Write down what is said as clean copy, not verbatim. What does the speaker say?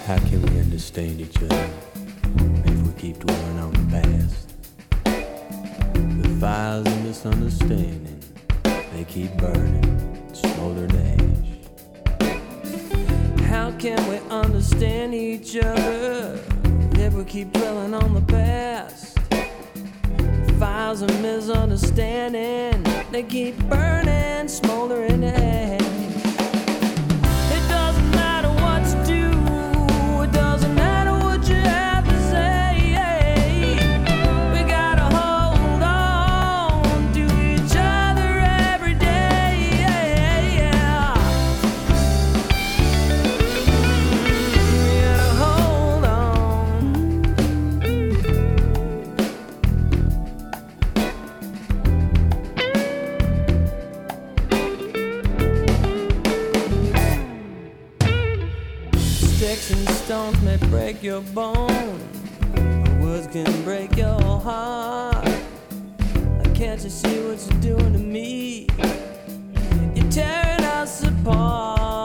How can we understand each other if we keep dwelling on the past? The fires of misunderstanding, they keep burning, smolder ash. How can we understand each other if we keep dwelling on the past? Fires of misunderstanding, they keep burning, smoldering ash. It doesn't matter what to do, it doesn't matter what you have to say. We gotta hold on to each other every day. We gotta hold on. Sticks and stones may break your bones, but words can break your heart. Can't you see what you're doing to me? You're tearing us apart.